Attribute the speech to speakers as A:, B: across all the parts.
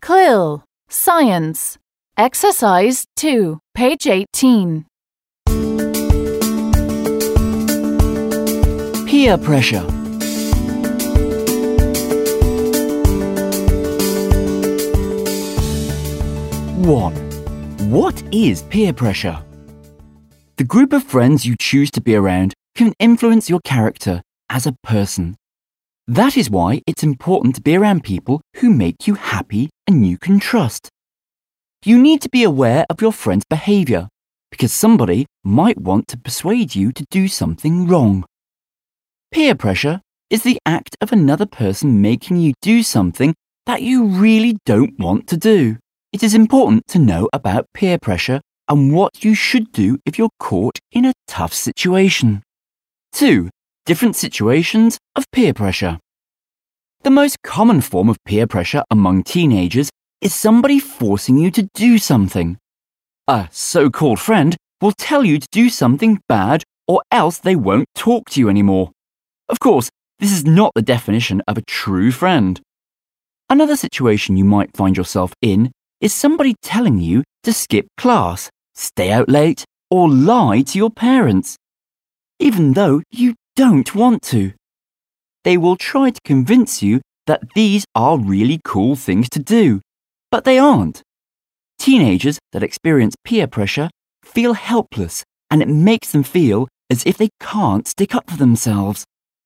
A: Quill, Science, Exercise 2, page 18.
B: Peer pressure. One. What is peer pressure? The group of friends you choose to be around can influence your character as a person. That is why it's important to be around people who make you happy and you can trust. You need to be aware of your friend's behaviour because somebody might want to persuade you to do something wrong. Peer pressure is the act of another person making you do something that you really don't want to do. It is important to know about peer pressure and what you should do if you're caught in a tough situation. 2. Different situations of peer pressure. The most common form of peer pressure among teenagers is somebody forcing you to do something. A so-called friend will tell you to do something bad or else they won't talk to you anymore. Of course, this is not the definition of a true friend. Another situation you might find yourself in is somebody telling you to skip class, stay out late, or lie to your parents, even though you don't want to. They will try to convince you that these are really cool things to do, but they aren't. Teenagers that experience peer pressure feel helpless, and it makes them feel as if they can't stick up for themselves.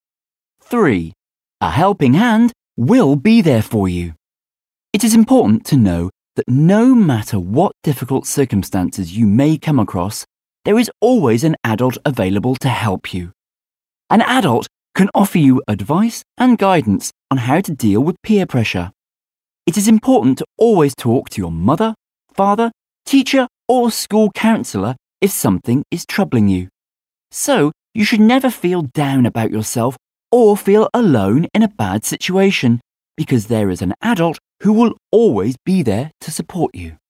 B: 3. A helping hand will be there for you. It is important to know that no matter what difficult circumstances you may come across, there is always an adult available to help you. An adult can offer you advice and guidance on how to deal with peer pressure. It is important to always talk to your mother, father, teacher, or school counsellor if something is troubling you. So, you should never feel down about yourself or feel alone in a bad situation, because there is an adult who will always be there to support you.